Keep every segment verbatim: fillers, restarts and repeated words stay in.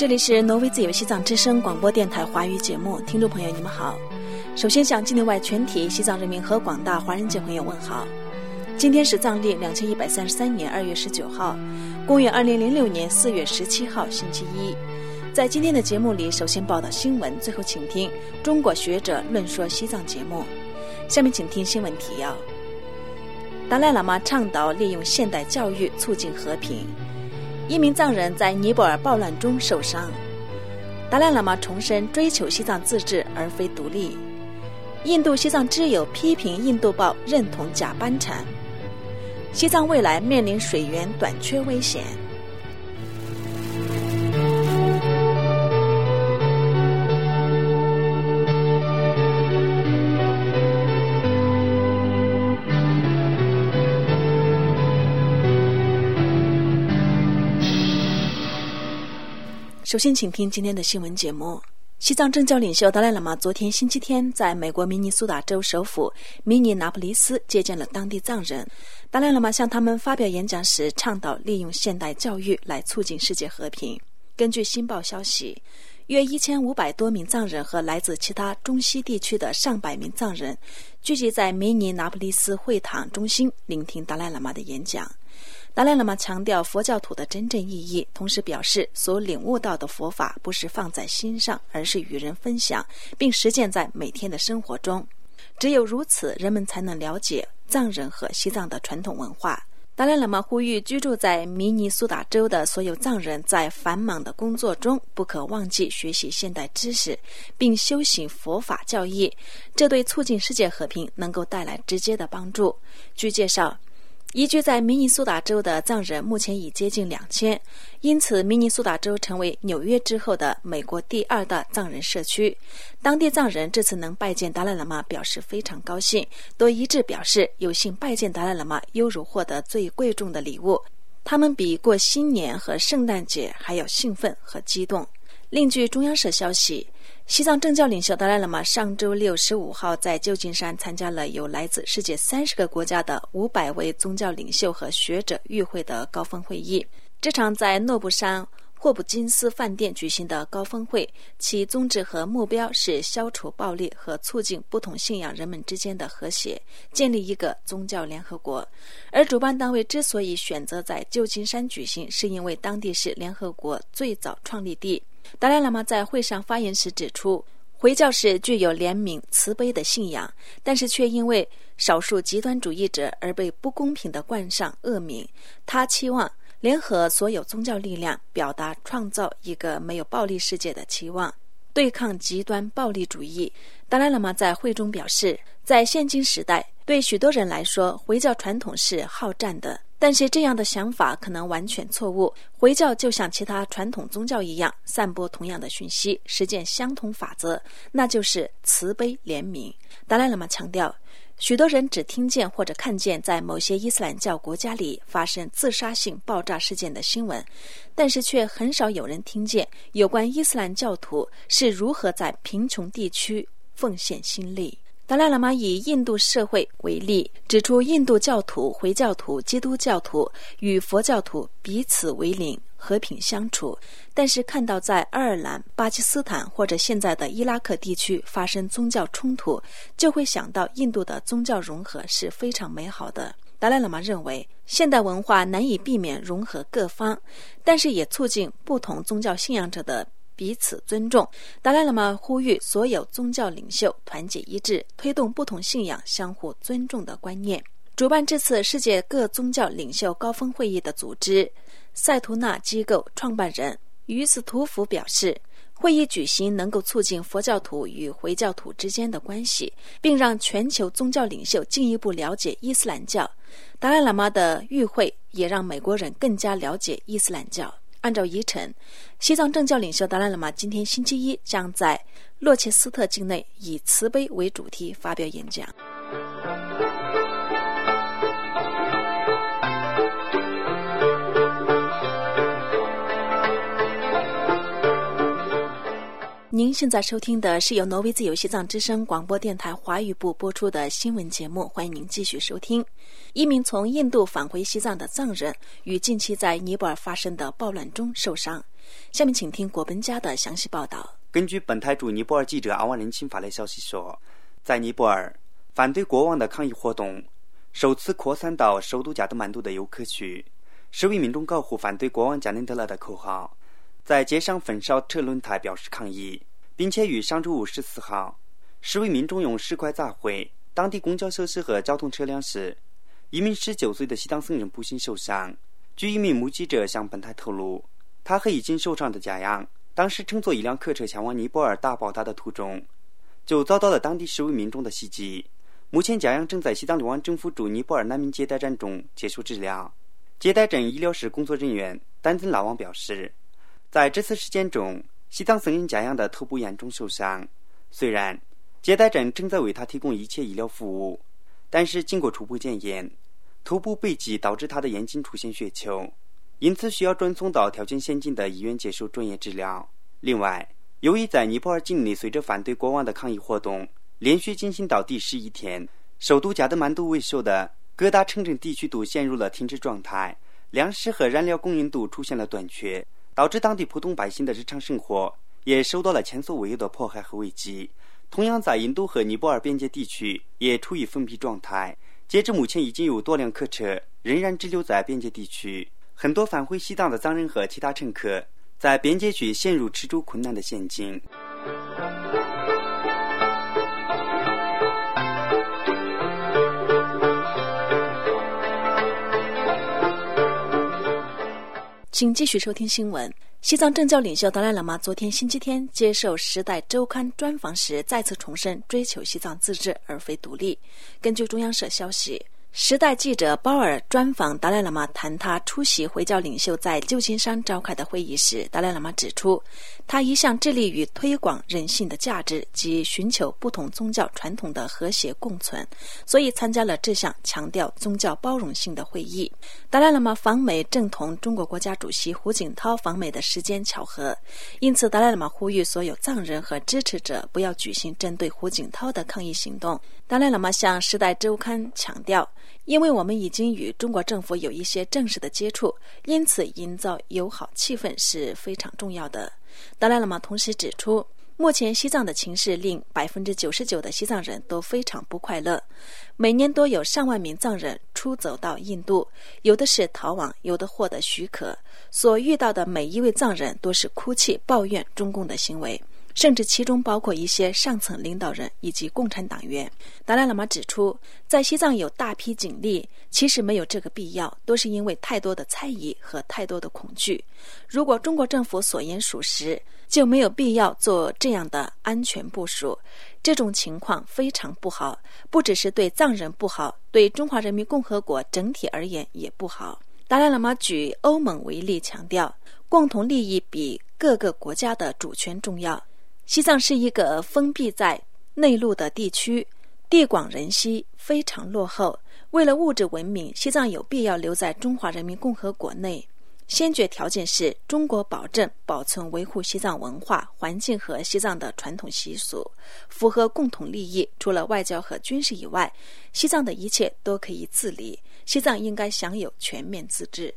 这里是挪威自由西藏之声广播电台华语节目，听众朋友你们好。首先向境内外全体西藏人民和广大华人界朋友问好。今天是藏历两千一百三十三年二月十九号，公元二零零六年四月十七号星期一。在今天的节目里，首先报道新闻，最后请听中国学者论说西藏节目。下面请听新闻提要。达赖喇嘛倡导利用现代教育促进和平。一名藏人在尼泊尔暴乱中受伤。达赖喇嘛重申追求西藏自治而非独立。印度西藏之友批评印度报认同假班禅。西藏未来面临水源短缺危险。首先请听今天的新闻节目。西藏政教领袖达赖喇嘛昨天星期天在美国明尼苏达州首府明尼拿普利斯接见了当地藏人。达赖喇嘛向他们发表演讲时倡导利用现代教育来促进世界和平。根据新报消息，约一千五百多名藏人和来自其他中西地区的上百名藏人聚集在明尼拿普利斯会堂中心聆听达赖喇嘛的演讲。达赖喇嘛强调佛教徒的真正意义，同时表示所领悟到的佛法不是放在心上，而是与人分享，并实践在每天的生活中。只有如此，人们才能了解藏人和西藏的传统文化。达赖喇嘛呼吁居住在明尼苏达州的所有藏人在繁忙的工作中不可忘记学习现代知识，并修行佛法教义，这对促进世界和平能够带来直接的帮助。据介绍，移居在明尼苏达州的藏人目前已接近两千，因此明尼苏达州成为纽约之后的美国第二大藏人社区。当地藏人这次能拜见达赖喇嘛表示非常高兴，都一致表示有幸拜见达赖喇嘛犹如获得最贵重的礼物，他们比过新年和圣诞节还要兴奋和激动。另据中央社消息，西藏政教领袖达赖喇嘛上周六十五号在旧金山参加了有来自世界三十个国家的五百位宗教领袖和学者与会的高峰会议。这场在诺布山霍普金斯饭店举行的高峰会，其宗旨和目标是消除暴力和促进不同信仰人们之间的和谐，建立一个宗教联合国。而主办单位之所以选择在旧金山举行，是因为当地是联合国最早创立地。达赖喇嘛在会上发言时指出，回教是具有怜悯慈悲的信仰，但是却因为少数极端主义者而被不公平地冠上恶名。他期望联合所有宗教力量，表达创造一个没有暴力世界的期望，对抗极端暴力主义。达赖喇嘛在会中表示，在现今时代，对许多人来说，回教传统是好战的，但是这样的想法可能完全错误。回教就像其他传统宗教一样，散播同样的讯息，实践相同法则，那就是慈悲怜悯。达赖喇嘛强调，许多人只听见或者看见在某些伊斯兰教国家里发生自杀性爆炸事件的新闻，但是却很少有人听见有关伊斯兰教徒是如何在贫穷地区奉献心力。达赖喇嘛以印度社会为例，指出印度教徒、回教徒、基督教徒与佛教徒彼此为邻，和平相处，但是看到在爱尔兰、巴基斯坦或者现在的伊拉克地区发生宗教冲突，就会想到印度的宗教融合是非常美好的。达赖喇嘛认为，现代文化难以避免融合各方，但是也促进不同宗教信仰者的彼此尊重。达赖喇嘛呼吁所有宗教领袖团结一致，推动不同信仰相互尊重的观念。主办这次世界各宗教领袖高峰会议的组织塞图纳机构创办人于斯图夫表示，会议举行能够促进佛教徒与回教徒之间的关系，并让全球宗教领袖进一步了解伊斯兰教。达赖喇嘛的与会也让美国人更加了解伊斯兰教。按照议程，西藏政教领袖达赖喇嘛今天星期一将在洛切斯特境内以慈悲为主题发表演讲。您现在收听的是由挪威自由西藏之声广播电台华语部播出的新闻节目，欢迎您继续收听。一名从印度返回西藏的藏人与近期在尼泊尔发生的暴乱中受伤。 下面请听国本家的详细报道。 根据本台驻尼泊尔记者阿万人亲发来消息说，在尼泊尔，反对国王的抗议活动首次扩散到首都加德满都的游客区，示威民众高呼反对国王加内德勒的口号，在街上焚烧车轮胎表示抗议，并且于上周五十四号，示威民众用石块砸毁当地公交设施和交通车辆时，一名十九岁的西藏僧人不幸受伤。据一名目击者向本台透露，他和已经受伤的家养当时乘坐一辆客车前往尼泊尔大宝达的途中，就遭到了当地示威民众的袭击。目前家养正在西藏流亡政府驻尼泊尔难民接待站中接受治疗。接待站医疗室工作人员丹增拉旺表示，在这次事件中，西藏僧人家养的头部严重受伤。虽然接待站正在为他提供一切医疗服务，但是经过初步检验，头部被击导致他的眼睛出现血球，因此需要转送到条件先进的医院接受专业治疗。另外，由于在尼泊尔境内随着反对国王的抗议活动连续进行到第十一天，首都加德满都为首的各大城镇地区都陷入了停滞状态，粮食和燃料供应都出现了短缺，导致当地普通百姓的日常生活也受到了前所未有的迫害和危机。同样在印度和尼泊尔边界地区也处于封闭状态，截至目前已经有多辆客车仍然滞留在边界地区，很多返回西藏的藏人和其他乘客在边界区陷入吃住困难的陷阱。 请继续收听新闻。西藏政教领袖达赖喇嘛昨天星期天接受《时代周刊》专访时再次重申追求西藏自治而非独立。根据中央社消息，时代记者鲍尔专访达赖喇嘛谈他出席回教领袖在旧金山召开的会议时，达赖喇嘛指出，他一向致力于推广人性的价值及寻求不同宗教传统的和谐共存，所以参加了这项强调宗教包容性的会议。达赖喇嘛访美正同中国国家主席胡锦涛访美的时间巧合，因此达赖喇嘛呼吁所有藏人和支持者不要举行针对胡锦涛的抗议行动。达赖喇嘛向《时代周刊》强调，因为我们已经与中国政府有一些正式的接触，因此营造友好气氛是非常重要的。达赖喇嘛同时指出，目前西藏的情势令 百分之九十九 的西藏人都非常不快乐，每年都有上万名藏人出走到印度，有的是逃亡，有的获得许可，所遇到的每一位藏人都是哭泣抱怨中共的行为，甚至其中包括一些上层领导人以及共产党员。达赖喇嘛指出，在西藏有大批警力，其实没有这个必要，都是因为太多的猜疑和太多的恐惧。如果中国政府所言属实，就没有必要做这样的安全部署。这种情况非常不好，不只是对藏人不好，对中华人民共和国整体而言也不好。达赖喇嘛举欧盟为例，强调共同利益比各个国家的主权重要。西藏是一个封闭在内陆的地区，地广人稀，非常落后。为了物质文明，西藏有必要留在中华人民共和国内。先决条件是中国保证保存维护西藏文化、环境和西藏的传统习俗，符合共同利益。除了外交和军事以外，西藏的一切都可以自理。西藏应该享有全面自治。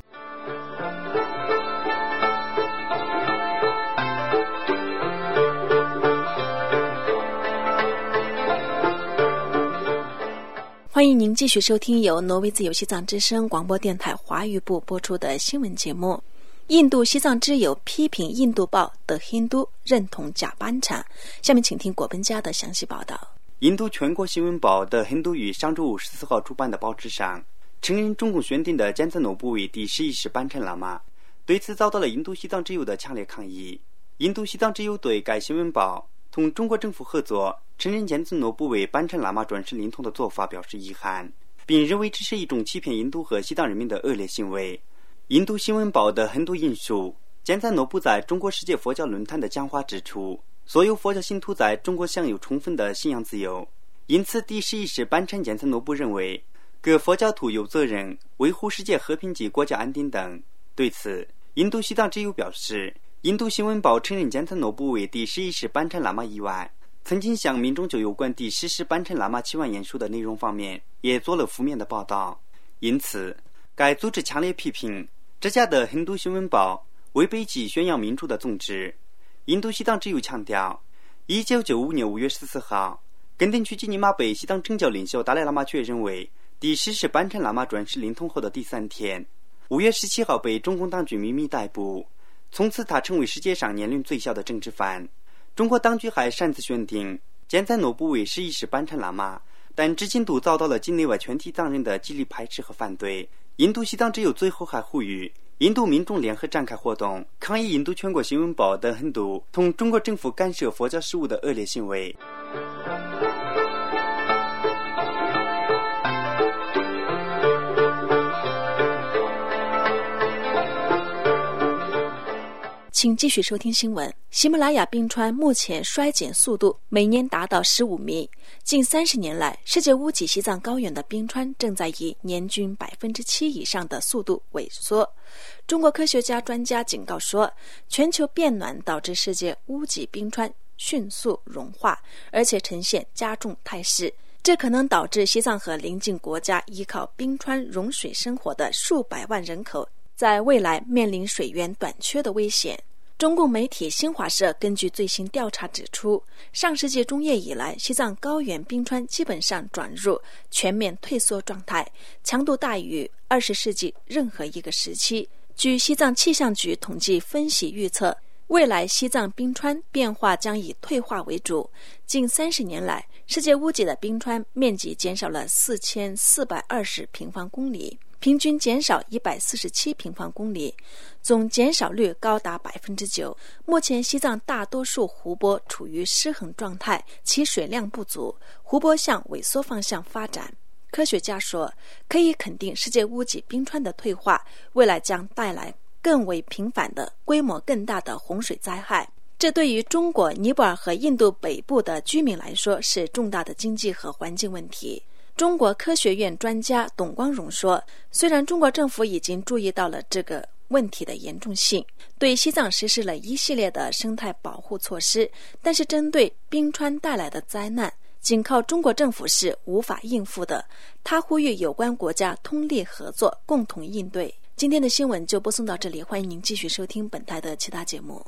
欢迎您继续收听由挪威自由西藏之声广播电台华语部播出的新闻节目。印度西藏之友批评印度报的 Hindu 认同假班产。下面请听果本家的详细报道。 印度全国新闻报的 Hindu 于上周五十四号出版的报纸上承认中共选定的坚赞诺布为第十一世班禅喇嘛，对此遭到了印度西藏之友的强烈抗议。印度西藏之友对该新闻报同中国政府合作承认坚赞诺布为班禅喇嘛转世灵通的做法表示遗憾，并认为这是一种欺骗印度和西藏人民的恶劣行为。印度新闻报的很多引述坚赞诺布在中国世界佛教论坛的讲话指出，所有佛教信徒在中国享有充分的信仰自由，因此第十一世班禅坚赞诺布认为各佛教徒有责任维护世界和平及国家安定等。对此，印度西藏之友表示，印度新闻报承认坚赞诺布为第十一世班禅喇嘛以外，曾经向民众就有关第十世班禅喇嘛期望演说的内容方面也做了负面的报道。因此，该组织强烈批评这家的印度新闻报违背其宣扬民主的宗旨。印度西藏自由强调，一九九五年五月十四号，根登区基尼玛被西藏政教领袖达赖喇嘛确认为第十世班禅喇嘛转世灵通后的第三天，五月十七号被中共当局秘密逮捕，从此他成为世界上年龄最小的政治犯。中国当局还擅自选定坚赞诺布为十一世班禅喇嘛，但知情度遭到了境内外全体藏人的极力排斥和反对。印度西藏只有最后还呼吁印度民众联合展开活动，抗议印度全国新闻报等很多同中国政府干涉佛教事务的恶劣行为。 请继续收听新闻。喜马拉雅冰川目前衰减速度每年达到十五米，近三十年来，世界屋脊西藏高原的冰川正在以年均百分之七以上的速度萎缩。中国科学家专家警告说，全球变暖导致世界屋脊冰川迅速融化，而且呈现加重态势。这可能导致西藏和邻近国家依靠冰川融水生活的数百万人口在未来面临水源短缺的危险。中共媒体新华社根据最新调查指出，上世纪中叶以来，西藏高原冰川基本上转入全面退缩状态，强度大于二十世纪任何一个时期。据西藏气象局统计分析预测，未来西藏冰川变化将以退化为主。近三十年来，世界屋脊的冰川面积减少了四千四百二十平方公里，平均减少一百四十七平方公里，总减少率高达百分之九。目前西藏大多数湖泊处于失衡状态，其水量不足，湖泊向萎缩方向发展。科学家说，可以肯定世界屋脊冰川的退化未来将带来更为频繁的、规模更大的洪水灾害。这对于中国、尼泊尔和印度北部的居民来说是重大的经济和环境问题。中国科学院专家董光荣说，虽然中国政府已经注意到了这个问题的严重性，对西藏实施了一系列的生态保护措施，但是针对冰川带来的灾难，仅靠中国政府是无法应付的。他呼吁有关国家通力合作，共同应对。今天的新闻就播送到这里，欢迎您继续收听本台的其他节目。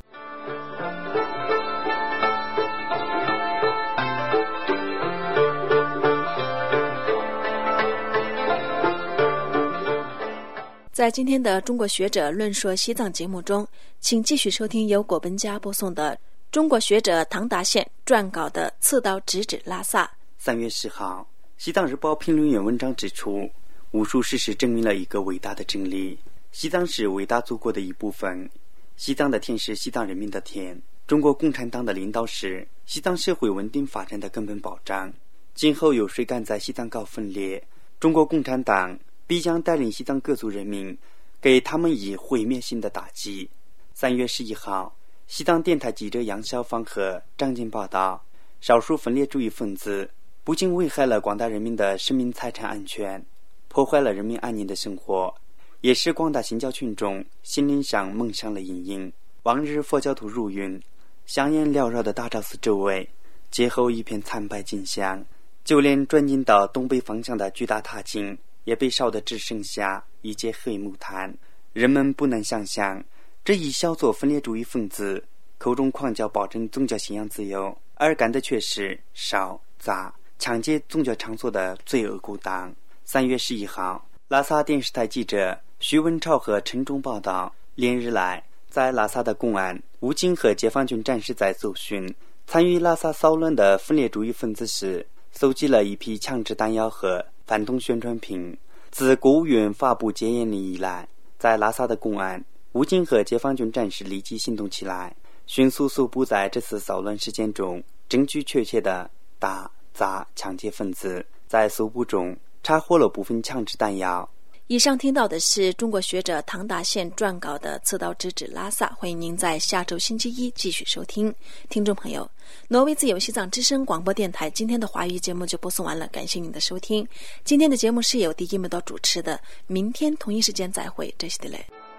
在今天的中国学者论说西藏节目中，请继续收听由果本家播送的中国学者唐达宪撰稿的刺刀直指拉萨。 三月十号，西藏日报评论员文章指出，无数事实证明了一个伟大的真理：西藏是伟大祖国的一部分，西藏的天是西藏人民的天。中国共产党的领导是西藏社会稳定发展的根本保障。今后有谁敢在西藏搞分裂，中国共产党必将带领西藏各族人民，给他们以毁灭性的打击。三月十一号，西藏电台记者杨小芳和张静报道，少数分裂主义分子不仅危害了广大人民的生命财产安全，破坏了人民安宁的生活，也使广大信教群众心灵上蒙上了阴影。往日佛教徒如云，香烟缭绕的大昭寺周围，街后一片惨白景象，就连转进到东北方向的巨大塔井也被烧得只剩下一截黑木炭。人们不能想象，这一小撮分裂主义分子口中狂叫保证宗教信仰自由，而干的却是烧、砸、抢劫宗教场所的罪恶勾当。三月十一号，拉萨电视台记者徐文超和陈忠报道，连日来，在拉萨的公安、武警和解放军战士在搜寻参与拉萨骚乱的分裂主义分子时，搜集了一批强制弹药和反动宣传品。自国务院发布戒严令以来，在拉萨的公安、武警和解放军战士立即行动起来，迅速搜捕在这次骚乱事件中证据确切的打、砸、抢劫分子。在搜捕中查获了部分强制弹药。 以上听到的是中国学者唐达宪撰稿的刺刀直指拉萨，欢迎您在下周星期一继续收听。听众朋友，挪威自由西藏之声广播电台今天的华语节目就播送完了，感谢您的收听。今天的节目是由迪基木多主持的，明天同一时间再会，这是的嘞。